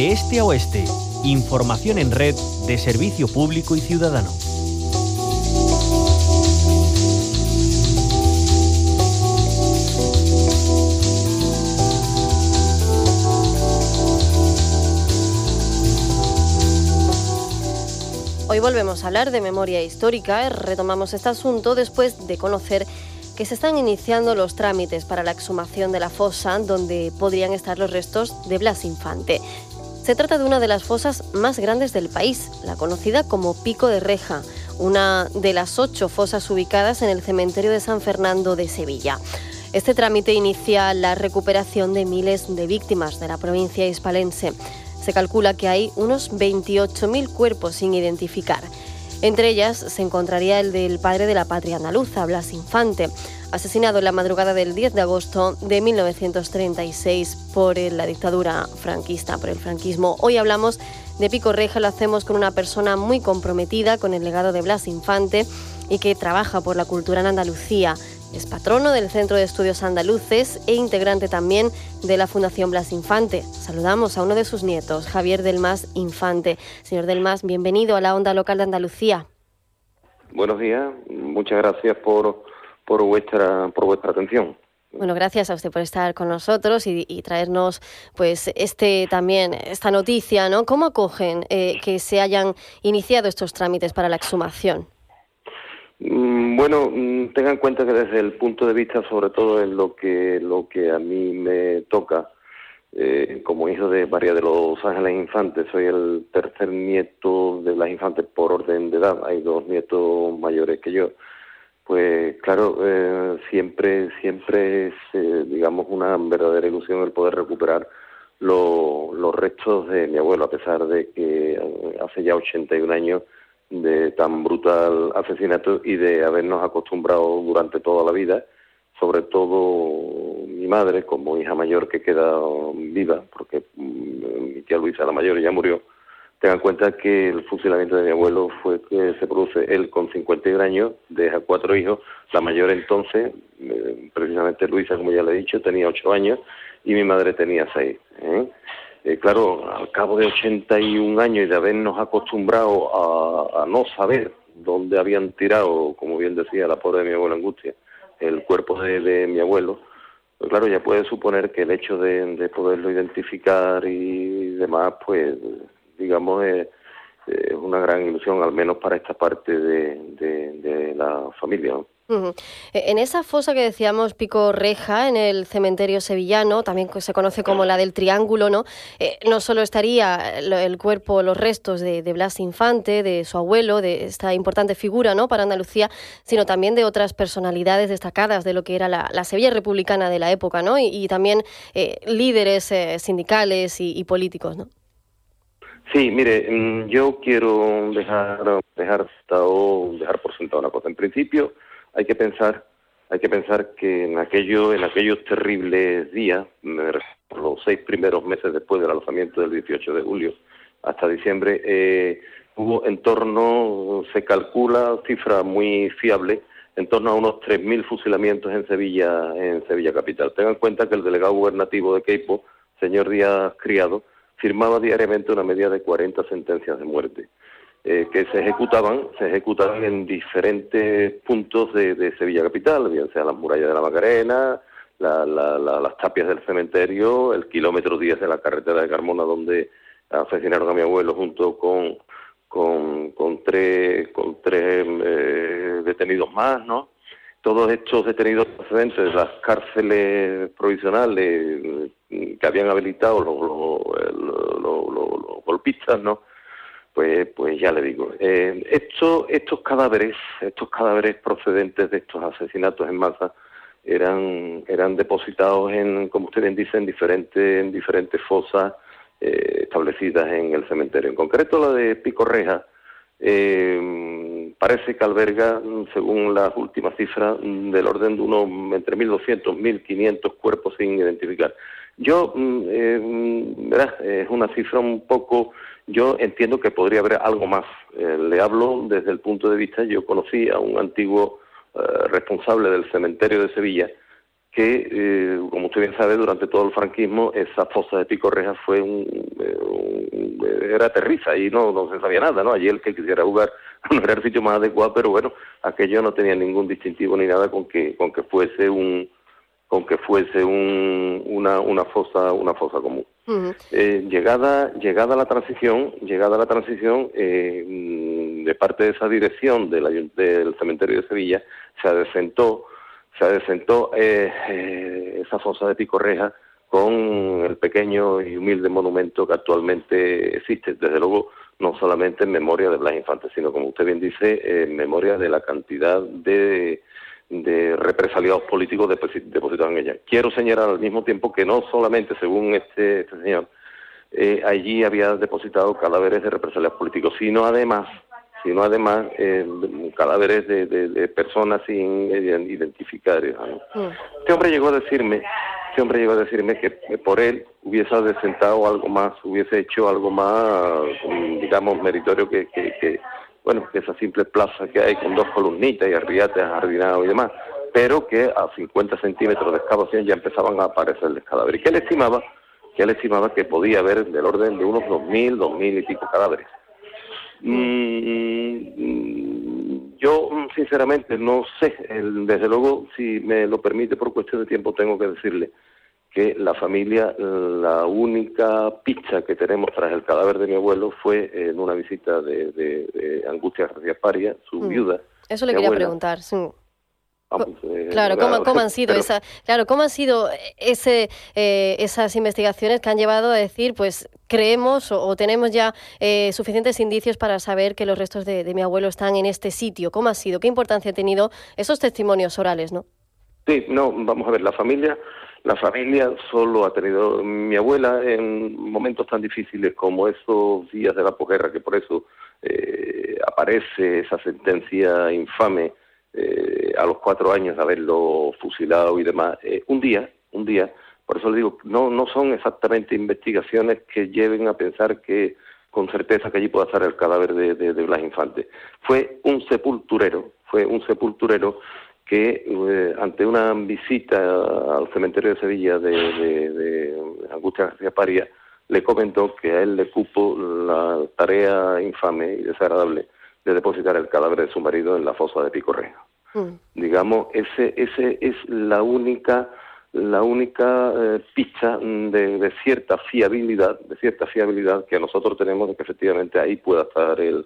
De este a oeste, información en red de servicio público y ciudadano. Hoy volvemos a hablar de memoria histórica. Retomamos este asunto después de conocer que se están iniciando los trámites para la exhumación de la fosa donde podrían estar los restos de Blas Infante. Se trata de una de las fosas más grandes del país, la conocida como Pico de Reja, una de las 8 fosas ubicadas en el cementerio de San Fernando de Sevilla. Este trámite inicia la recuperación de miles de víctimas de la provincia hispalense. Se calcula que hay unos 28.000 cuerpos sin identificar. Entre ellas se encontraría el del padre de la patria andaluza, Blas Infante, asesinado en la madrugada del 10 de agosto de 1936 por la dictadura franquista, por el franquismo. Hoy hablamos de Pico Reja, lo hacemos con una persona muy comprometida con el legado de Blas Infante y que trabaja por la cultura en Andalucía. Es patrono del Centro de Estudios Andaluces e integrante también de la Fundación Blas Infante. Saludamos a uno de sus nietos, Javier del Mas Infante. Señor del Mas, bienvenido a la Onda Local de Andalucía. Buenos días, muchas gracias por vuestra atención. Bueno, gracias a usted por estar con nosotros y traernos pues esta noticia, ¿no? ¿Cómo acogen que se hayan iniciado estos trámites para la exhumación? Bueno, tengan en cuenta que desde el punto de vista, sobre todo en lo que a mí me toca, como hijo de María de los Ángeles Infante, soy el tercer nieto de Blas Infante por orden de edad, hay 2 nietos mayores que yo, pues claro, siempre es, digamos, una verdadera ilusión el poder recuperar los restos de mi abuelo, a pesar de que hace ya 81 años de tan brutal asesinato y de habernos acostumbrado durante toda la vida, sobre todo mi madre, como hija mayor que queda viva, porque mi tía Luisa, la mayor, ya murió. Tengan en cuenta que el fusilamiento de mi abuelo fue que se produce él con 51 años, deja 4 hijos, la mayor entonces, precisamente Luisa, como ya le he dicho, tenía 8 años y mi madre tenía 6. Claro, al cabo de 81 años y de habernos acostumbrado a no saber dónde habían tirado, como bien decía la pobre de mi abuela Angustia, el cuerpo de mi abuelo, pues claro, ya puede suponer que el hecho de poderlo identificar y demás, pues digamos, es una gran ilusión, al menos para esta parte de la familia, ¿no? Uh-huh. En esa fosa que decíamos, Pico Reja, en el cementerio sevillano, también se conoce como la del Triángulo, ¿no? No solo estaría el cuerpo, los restos de Blas Infante, de su abuelo, de esta importante figura, ¿no?, para Andalucía, sino también de otras personalidades destacadas de lo que era la Sevilla republicana de la época, ¿no? Y también líderes sindicales y políticos, ¿no? Sí, mire, yo quiero dejar por sentado una cosa. En principio, hay que pensar que en aquellos terribles días, los 6 primeros meses después del alzamiento del 18 de julio hasta diciembre, hubo en torno, se calcula, cifra muy fiable, en torno a unos 3.000 fusilamientos en Sevilla capital. Tengan en cuenta que el delegado gubernativo de Queipo, señor Díaz Criado, firmaba diariamente una media de 40 sentencias de muerte, que se ejecutaban en diferentes puntos de Sevilla capital, bien sea las murallas de la Macarena, las tapias del cementerio, el kilómetro 10 de la carretera de Carmona, donde asesinaron a mi abuelo junto con tres detenidos más, ¿no? Todos estos detenidos procedentes de las cárceles provisionales que habían habilitado los golpistas, ¿no? Pues ya le digo, estos cadáveres procedentes de estos asesinatos en masa eran depositados como ustedes dicen, en diferentes fosas establecidas en el cementerio. En concreto la de Pico Reja, parece que alberga, según las últimas cifras, del orden de unos entre 1.200 y 1.500 cuerpos sin identificar. Yo, es una cifra un poco, yo entiendo que podría haber algo más. Le hablo desde el punto de vista, yo conocí a un antiguo responsable del cementerio de Sevilla, que, como usted bien sabe, durante todo el franquismo, esa fosa de Picorreja fue era aterriza y no se sabía nada, ¿no? Allí el que quisiera jugar no era el sitio más adecuado, pero bueno, aquello no tenía ningún distintivo ni nada con que fuese una fosa común. Uh-huh. Llegada la transición, de parte de esa dirección del cementerio de Sevilla, se adecentó esa fosa de Picorreja con el pequeño y humilde monumento que actualmente existe, desde luego no solamente en memoria de Blas Infante, sino, como usted bien dice, en memoria de la cantidad de represaliados políticos depositados en ella. Quiero señalar al mismo tiempo que no solamente, según este señor, allí había depositado cadáveres de represaliados políticos, sino además cadáveres de personas sin identificar. Este hombre llegó a decirme que por él hubiese adecentado algo más, hubiese hecho algo más, digamos, meritorio que esa simple plaza que hay con 2 columnitas y arriates ajardinados y demás, pero que a 50 centímetros de excavación ya empezaban a aparecer los cadáveres. Y que él estimaba que podía haber del orden de unos 2.000 y pico cadáveres. Yo sinceramente no sé, desde luego, si me lo permite por cuestión de tiempo, tengo que decirle que la familia, la única pista que tenemos tras el cadáver de mi abuelo fue en una visita de Angustia García Paria, su viuda. Eso le quería preguntar, sí. Claro, ¿cómo han sido esas investigaciones que han llevado a decir, pues creemos o tenemos ya suficientes indicios para saber que los restos de mi abuelo están en este sitio? ¿Cómo ha sido? ¿Qué importancia han tenido esos testimonios orales, no? Sí, vamos a ver, la familia solo ha tenido, mi abuela, en momentos tan difíciles como esos días de la posguerra, que por eso aparece esa sentencia infame a los 4 años de haberlo fusilado y demás, un día, por eso le digo, no son exactamente investigaciones que lleven a pensar que con certeza que allí pueda estar el cadáver de Blas Infante. Fue un sepulturero que ante una visita al cementerio de Sevilla de Angustia García Paria, le comentó que a él le cupo la tarea infame y desagradable de depositar el cadáver de su marido en la fosa de Picorreja. Digamos, ese es la única pista de cierta fiabilidad que nosotros tenemos de que efectivamente ahí pueda estar el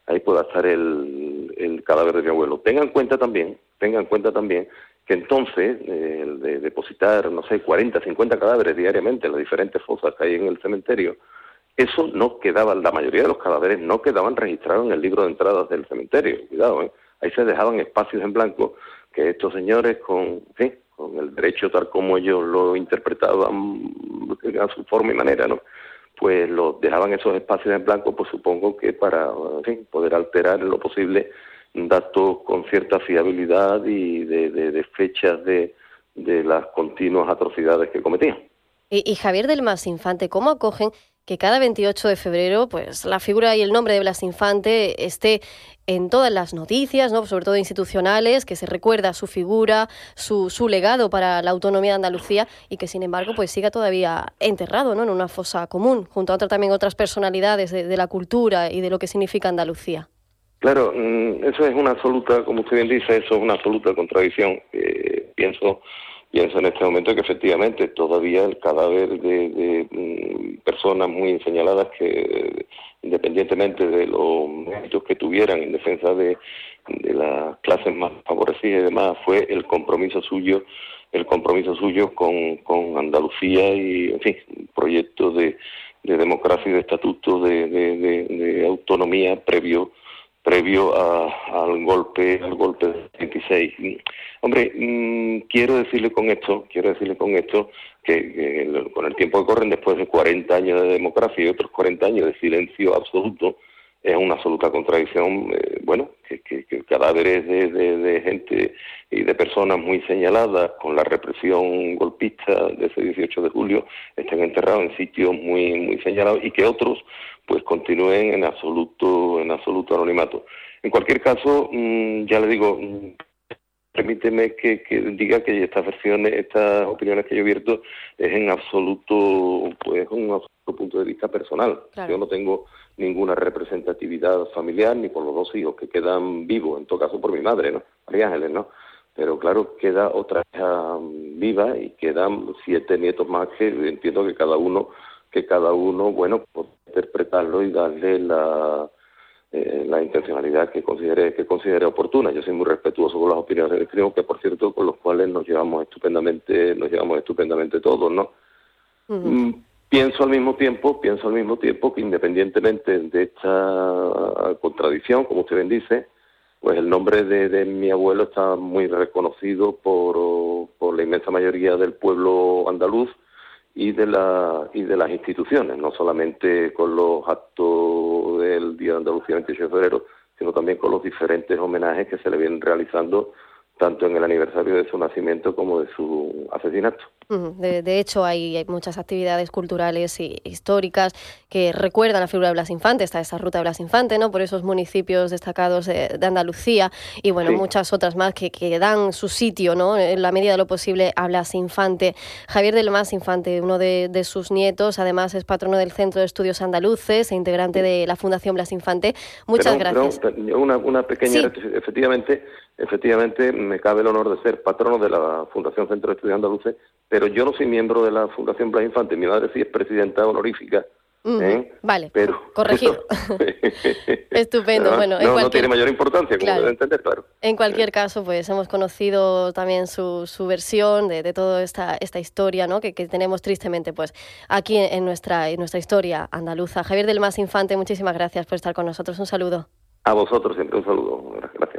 cadáver de mi abuelo. Tengan en cuenta también que entonces el de depositar, 40, 50 cadáveres diariamente en las diferentes fosas que hay en el cementerio, eso no quedaba, la mayoría de los cadáveres no quedaban registrados en el libro de entradas del cementerio, cuidado, ahí se dejaban espacios en blanco que estos señores con el derecho tal como ellos lo interpretaban a su forma y manera, ¿no? Pues dejaban esos espacios en blanco, pues supongo que para poder alterar en lo posible datos con cierta fiabilidad y de fechas de las continuas atrocidades que cometían. Y Javier del Mas Infante, ¿cómo acogen que cada 28 de febrero pues la figura y el nombre de Blas Infante esté en todas las noticias, ¿no? Sobre todo institucionales, que se recuerda su figura, su legado para la autonomía de Andalucía y que sin embargo pues siga todavía enterrado, ¿no? En una fosa común, junto a también otras personalidades de la cultura y de lo que significa Andalucía? Claro, eso es una absoluta, como usted bien dice, eso es una absoluta contradicción. Pienso en este momento que efectivamente todavía el cadáver de personas muy señaladas que, independientemente de los méritos que tuvieran en defensa de las clases más favorecidas y demás, fue el compromiso suyo con Andalucía y, en fin, proyectos de democracia y de estatuto de autonomía previo al golpe del 26. Hombre, quiero decirle con esto que con el tiempo que corren, después de 40 años de democracia y otros 40 años de silencio absoluto, es una absoluta contradicción, que cadáveres de gente y de personas muy señaladas con la represión golpista de ese 18 de julio estén enterrados en sitios muy señalados y que otros pues continúen en absoluto anonimato. En cualquier caso, ya le digo, permíteme que diga que estas versiones, estas opiniones que yo vierto es en absoluto, pues un absoluto punto de vista personal. Claro. Yo no tengo ninguna representatividad familiar ni por los dos hijos que quedan vivos, en todo caso por mi madre, ¿no? María Ángeles, ¿no? Pero claro, queda otra hija viva y quedan 7 nietos más que entiendo que cada uno, bueno, puede interpretarlo y darle la intencionalidad que considere oportuna. Yo soy muy respetuoso con las opiniones del primo, que por cierto con los cuales nos llevamos estupendamente todos, ¿no? Uh-huh. Pienso al mismo tiempo que independientemente de esta contradicción, como usted bien dice, pues el nombre de mi abuelo está muy reconocido por la inmensa mayoría del pueblo andaluz y de las instituciones, no solamente con los actos del Día de Andalucía 28 de febrero, sino también con los diferentes homenajes que se le vienen realizando tanto en el aniversario de su nacimiento como de su asesinato. De hecho, hay muchas actividades culturales y históricas que recuerdan la figura de Blas Infante. Está esa ruta de Blas Infante, ¿no?, por esos municipios destacados de Andalucía y, bueno, sí, muchas otras más que dan su sitio, ¿no?, en la medida de lo posible a Blas Infante. Javier del Mas Infante, uno de sus nietos, además es patrono del Centro de Estudios Andaluces e integrante de la Fundación Blas Infante. Muchas gracias. Pero una pequeña... Sí. Efectivamente, me cabe el honor de ser patrono de la Fundación Centro de Estudios Andaluces, pero yo no soy miembro de la Fundación Blas Infante. Mi madre sí es presidenta honorífica. Vale, pero corregido. Estupendo. Bueno, no tiene mayor importancia, como claro, debe entender, claro. En cualquier caso, pues hemos conocido también su versión de toda esta historia, ¿no?, que tenemos tristemente pues aquí en nuestra historia andaluza. Javier del Mas Infante, muchísimas gracias por estar con nosotros. Un saludo. A vosotros siempre un saludo. Gracias.